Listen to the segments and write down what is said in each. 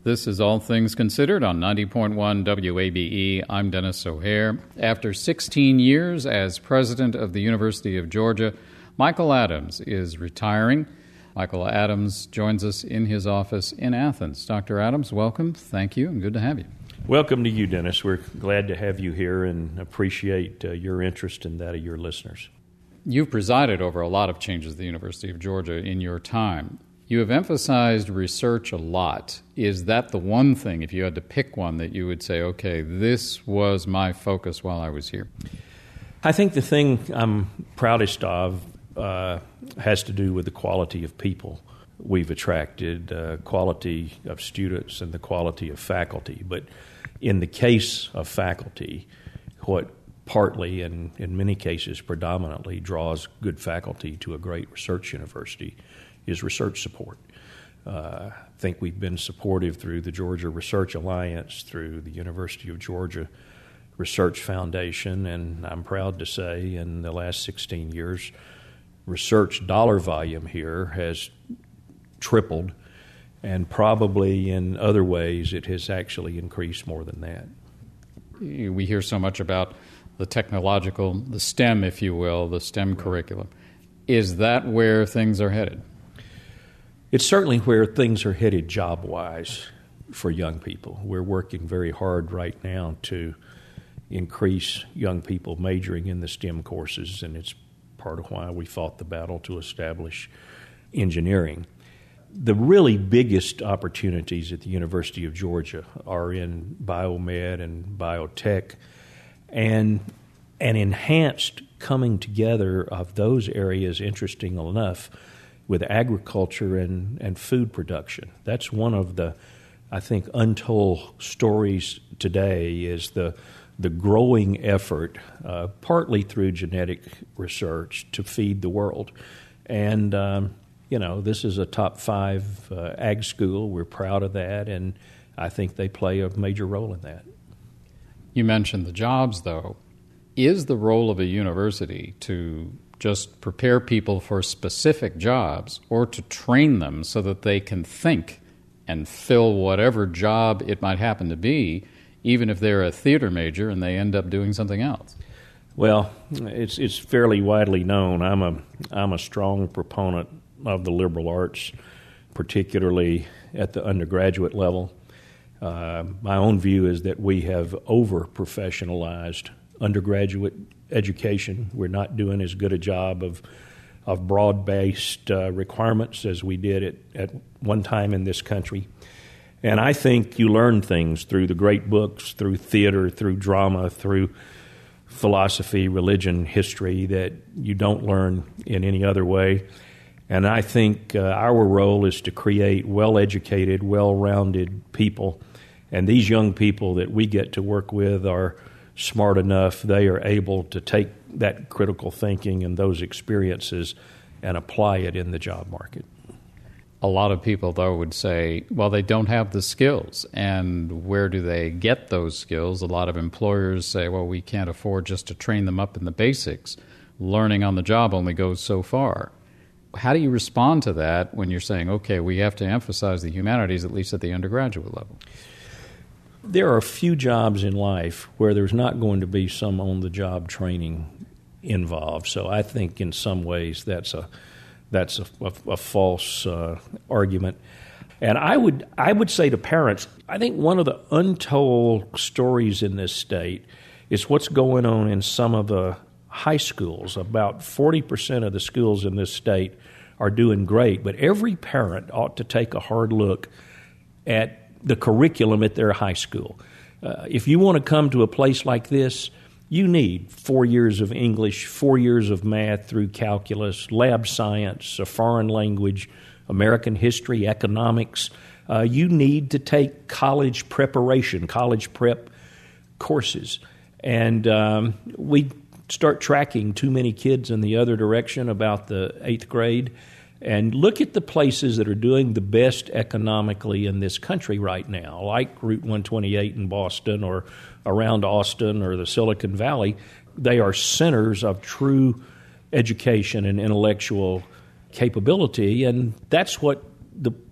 This is All Things Considered on 90.1 WABE. I'm Dennis O'Hare. After 16 years as president of the University of Georgia, Michael Adams is retiring. Michael Adams joins us in his office in Athens. Dr. Adams, welcome. Thank you, and good to have you. Welcome to you, Dennis. We're glad to have you here and appreciate your interest and that of your listeners. You've presided over a lot of changes at the University of Georgia in your time. You have emphasized research a lot. Is that the one thing, if you had to pick one, that you would say, okay, this was my focus while I was here? I think the thing I'm proudest of has to do with the quality of people we've attracted, quality of students and the quality of faculty. But in the case of faculty, what partly and in many cases predominantly draws good faculty to a great research university is research support. I think we've been supportive through the Georgia Research Alliance, through the University of Georgia Research Foundation, and I'm proud to say in the last 16 years, research dollar volume here has tripled, and probably in other ways it has actually increased more than that. We hear so much about the technological, the STEM, if you will, the STEM curriculum. Is that where things are headed? It's certainly where things are headed job-wise for young people. We're working very hard right now to increase young people majoring in the STEM courses, and it's part of why we fought the battle to establish engineering. The really biggest opportunities at the University of Georgia are in biomed and biotech, and an enhanced coming together of those areas, interesting enough, with agriculture and food production. That's one of the, I think, untold stories today is the growing effort, partly through genetic research, to feed the world. And, this is a top 5 ag school. We're proud of that, and I think they play a major role in that. You mentioned the jobs, though. Is the role of a university to just prepare people for specific jobs or to train them so that they can think and fill whatever job it might happen to be, even if they're a theater major and they end up doing something else? Well, it's fairly widely known. I'm a strong proponent of the liberal arts, particularly at the undergraduate level. My own view is that we have over-professionalized undergraduate education. We're not doing as good a job of broad-based requirements as we did at one time in this country. And I think you learn things through the great books, through theater, through drama, through philosophy, religion, history that you don't learn in any other way. And I think our role is to create well-educated, well-rounded people. And these young people that we get to work with are smart enough, they are able to take that critical thinking and those experiences and apply it in the job market. A lot of people, though, would say, well, they don't have the skills. And where do they get those skills? A lot of employers say, well, we can't afford just to train them up in the basics. Learning on the job only goes so far. How do you respond to that when you're saying, okay, we have to emphasize the humanities, at least at the undergraduate level? There are a few jobs in life where there's not going to be some on-the-job training involved. So I think in some ways that's a false argument. And I would say to parents, I think one of the untold stories in this state is what's going on in some of the high schools. About 40% of the schools in this state are doing great, but every parent ought to take a hard look at the curriculum at their high school. If you want to come to a place like this, you need 4 years of English, 4 years of math through calculus, lab science, a foreign language, American history, economics. You need to take college preparation, college prep courses. And we start tracking too many kids in the other direction about the 8th grade. And look at the places that are doing the best economically in this country right now, like Route 128 in Boston or around Austin or the Silicon Valley. They are centers of true education and intellectual capability, and that's what the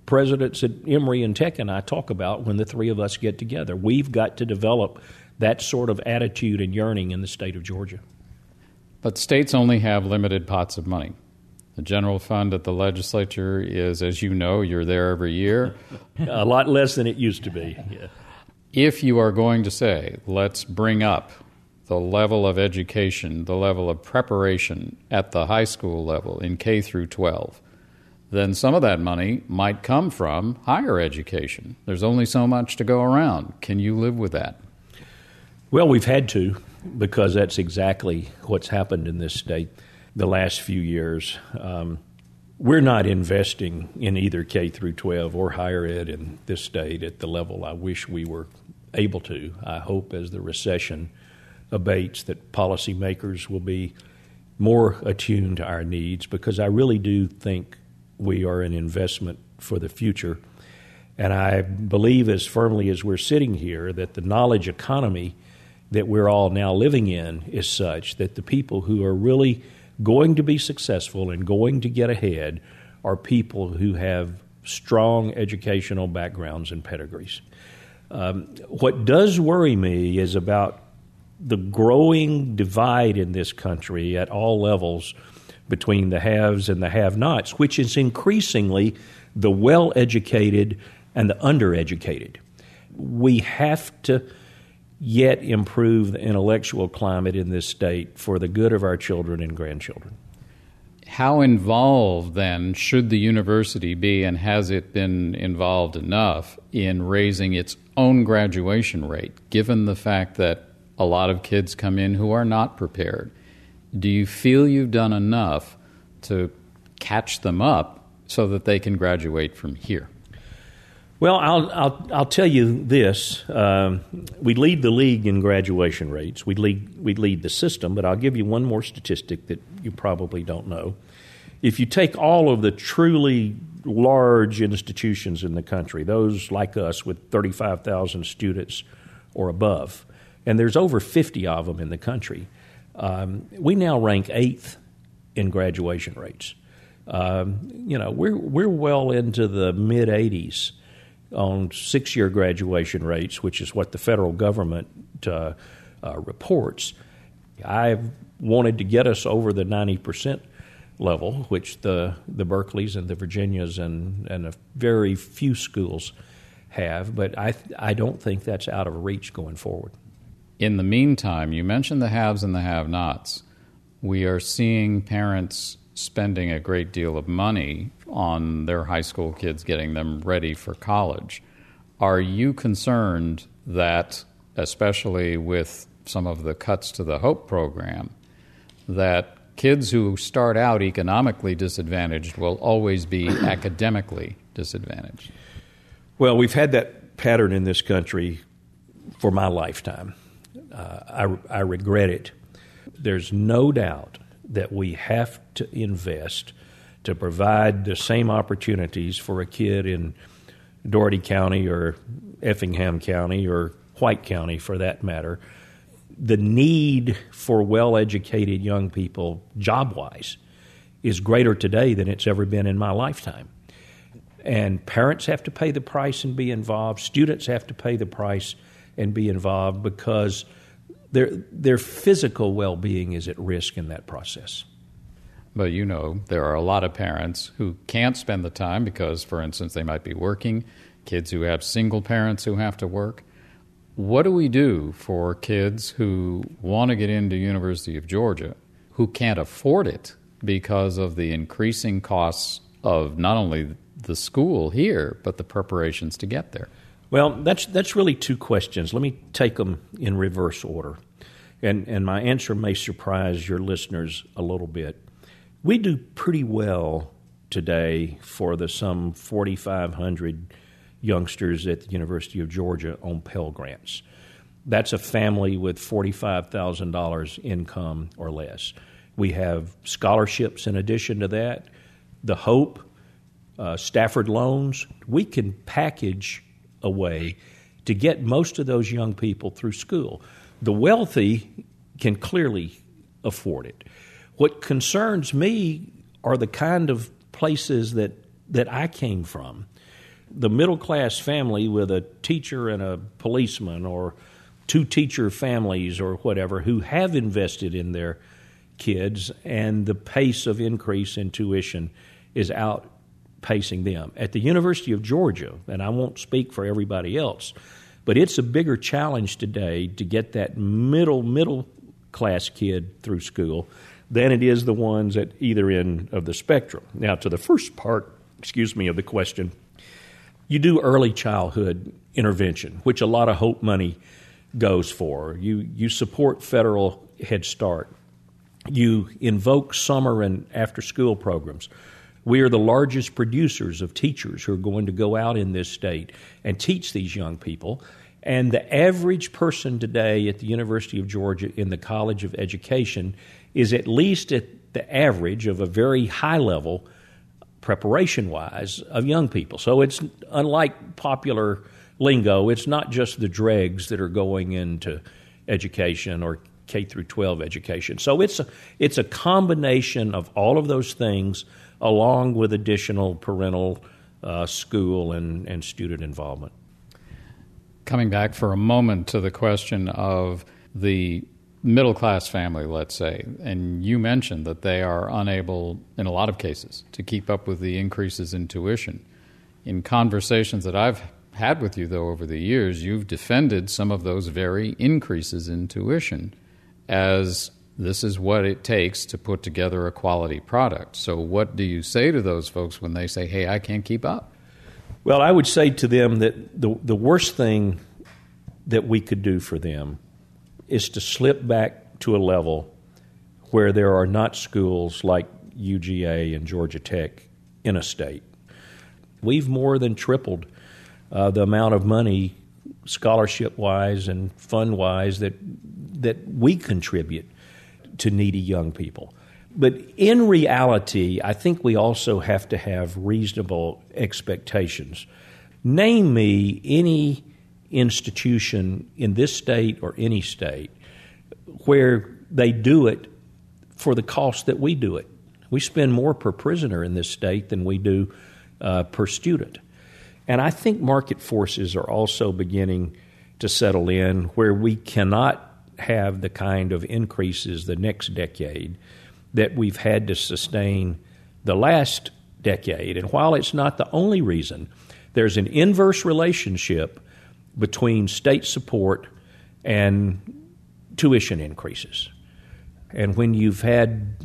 presidents at Emory and Tech and I talk about when the three of us get together. We've got to develop that sort of attitude and yearning in the state of Georgia. But states only have limited pots of money. The general fund at the legislature is, as you know, you're there every year. A lot less than it used to be. Yeah. If you are going to say, let's bring up the level of education, the level of preparation at the high school level in K through 12, then some of that money might come from higher education. There's only so much to go around. Can you live with that? Well, we've had to, because that's exactly what's happened in this state the last few years. We're not investing in either K through 12 or higher ed in this state at the level I wish we were able to. I hope as the recession abates that policymakers will be more attuned to our needs, because I really do think we are an investment for the future. And I believe as firmly as we're sitting here that the knowledge economy that we're all now living in is such that the people who are really going to be successful and going to get ahead are people who have strong educational backgrounds and pedigrees. What does worry me is about the growing divide in this country at all levels between the haves and the have-nots, which is increasingly the well-educated and the undereducated. We have to yet improve the intellectual climate in this state for the good of our children and grandchildren. How involved, then, should the university be, and has it been involved enough in raising its own graduation rate, given the fact that a lot of kids come in who are not prepared? Do you feel you've done enough to catch them up so that they can graduate from here? Well, I'll tell you this. We lead the league in graduation rates. We lead the system, but I'll give you one more statistic that you probably don't know. If you take all of the truly large institutions in the country, those like us with 35,000 students or above, and there's over 50 of them in the country, we now rank 8th in graduation rates. We're well into the mid-80s on 6-year graduation rates, which is what the federal government reports. I've wanted to get us over the 90% level, which the Berkeleys and the Virginias and a very few schools have, but I don't think that's out of reach going forward. In the meantime, you mentioned the haves and the have-nots. We are seeing parents spending a great deal of money on their high school kids, getting them ready for college. Are you concerned that, especially with some of the cuts to the HOPE program, that kids who start out economically disadvantaged will always be academically disadvantaged? Well, we've had that pattern in this country for my lifetime. I regret it. There's no doubt that we have to invest to provide the same opportunities for a kid in Dougherty County or Effingham County or White County, for that matter. The need for well-educated young people, job-wise, is greater today than it's ever been in my lifetime. And parents have to pay the price and be involved. Students have to pay the price and be involved, because their physical well-being is at risk in that process. But there are a lot of parents who can't spend the time because, for instance, they might be working, kids who have single parents who have to work. What do we do for kids who want to get into University of Georgia who can't afford it because of the increasing costs of not only the school here, but the preparations to get there? Well, that's really two questions. Let me take them in reverse order. And my answer may surprise your listeners a little bit. We do pretty well today for the some 4,500 youngsters at the University of Georgia on Pell Grants. That's a family with $45,000 income or less. We have scholarships in addition to that, the HOPE, Stafford loans. We can package a way to get most of those young people through school. The wealthy can clearly afford it. What concerns me are the kind of places that I came from, the middle-class family with a teacher and a policeman, or two teacher families or whatever, who have invested in their kids, and the pace of increase in tuition is outpacing them. At the University of Georgia, and I won't speak for everybody else, but it's a bigger challenge today to get that middle-class kid through school than it is the ones at either end of the spectrum. Now, to the first part, of the question, you do early childhood intervention, which a lot of HOPE money goes for. You support federal Head Start. You invoke summer and after-school programs. We are the largest producers of teachers who are going to go out in this state and teach these young people. And the average person today at the University of Georgia in the College of Education is at least at the average of a very high level preparation-wise of young people. So it's unlike popular lingo. It's not just the dregs that are going into education or K through 12 education. So it's a combination of all of those things, along with additional parental, school, and student involvement. Coming back for a moment to the question of the middle-class family, let's say, and you mentioned that they are unable, in a lot of cases, to keep up with the increases in tuition. In conversations that I've had with you, though, over the years, you've defended some of those very increases in tuition as this is what it takes to put together a quality product. So what do you say to those folks when they say, hey, I can't keep up? Well, I would say to them that the worst thing that we could do for them is to slip back to a level where there are not schools like UGA and Georgia Tech in a state. We've more than tripled the amount of money, scholarship-wise and fund-wise, that we contribute to needy young people. But in reality, I think we also have to have reasonable expectations. Name me any institution in this state or any state where they do it for the cost that we do it. We spend more per prisoner in this state than we do per student. And I think market forces are also beginning to settle in where we cannot have the kind of increases the next decade that we've had to sustain the last decade. And while it's not the only reason, there's an inverse relationship between state support and tuition increases. And when you've had,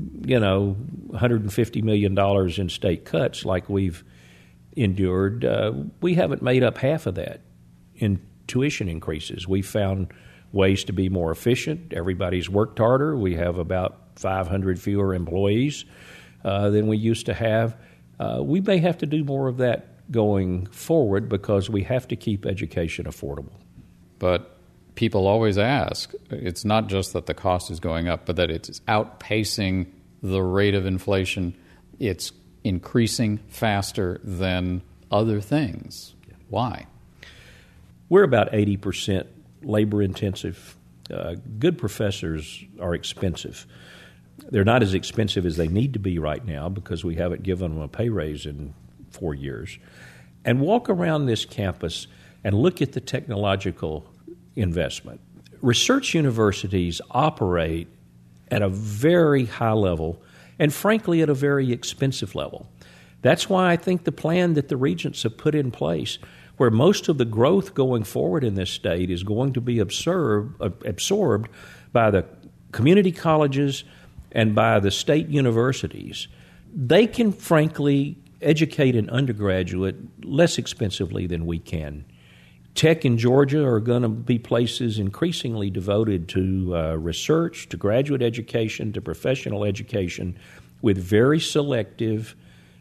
$150 million in state cuts like we've endured, we haven't made up half of that in tuition increases. We've found ways to be more efficient. Everybody's worked harder. We have about 500 fewer employees than we used to have. We may have to do more of that going forward because we have to keep education affordable. But people always ask, it's not just that the cost is going up, but that it's outpacing the rate of inflation. It's increasing faster than other things. Why? We're about 80% labor-intensive. Good professors are expensive. They're not as expensive as they need to be right now because we haven't given them a pay raise in 4 years. And walk around this campus and look at the technological investment. Research universities operate at a very high level and, frankly, at a very expensive level. That's why I think the plan that the regents have put in place, where most of the growth going forward in this state is going to be absorbed by the community colleges and by the state universities, they can, frankly, educate an undergraduate less expensively than we can. Tech in Georgia are going to be places increasingly devoted to research, to graduate education, to professional education, with very selective,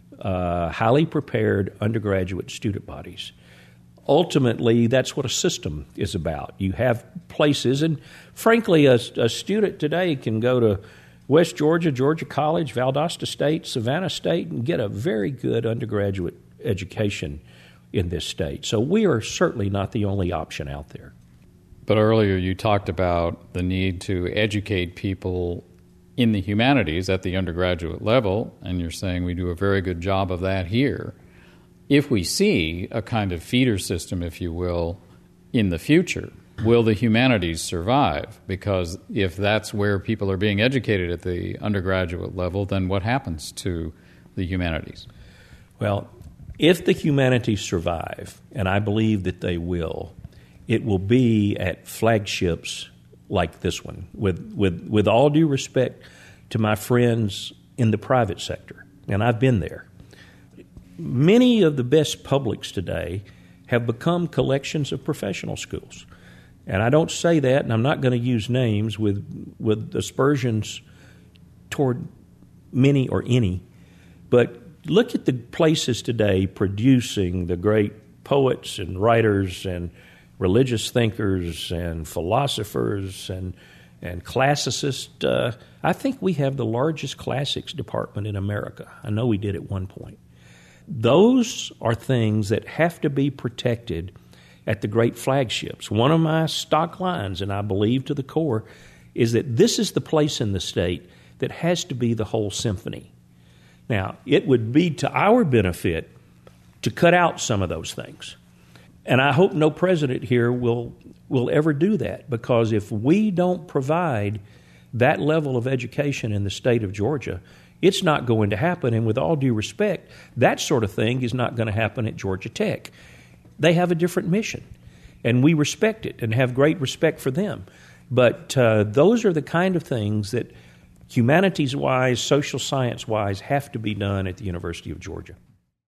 highly prepared undergraduate student bodies. Ultimately, that's what a system is about. You have places, and frankly, a student today can go to West Georgia, Georgia College, Valdosta State, Savannah State, and get a very good undergraduate education in this state. So we are certainly not the only option out there. But earlier you talked about the need to educate people in the humanities at the undergraduate level, and you're saying we do a very good job of that here. if we see a kind of feeder system, if you will, in the future, will the humanities survive? Because if that's where people are being educated at the undergraduate level, then what happens to the humanities? Well, if the humanities survive, and I believe that they will, it will be at flagships like this one, with all due respect to my friends in the private sector, and I've been there. Many of the best publics today have become collections of professional schools. And I don't say that, and I'm not going to use names with aspersions toward many or any, but look at the places today producing the great poets and writers and religious thinkers and philosophers and classicists. I think we have the largest classics department in America. I know we did at one point. Those are things that have to be protected at the great flagships. One of my stock lines, and I believe to the core, is that this is the place in the state that has to be the whole symphony. Now, it would be to our benefit to cut out some of those things. And I hope no president here will ever do that, because if we don't provide that level of education in the state of Georgia, it's not going to happen. And with all due respect, that sort of thing is not going to happen at Georgia Tech. They have a different mission, and we respect it and have great respect for them. But those are the kind of things that humanities-wise, social science-wise, have to be done at the University of Georgia.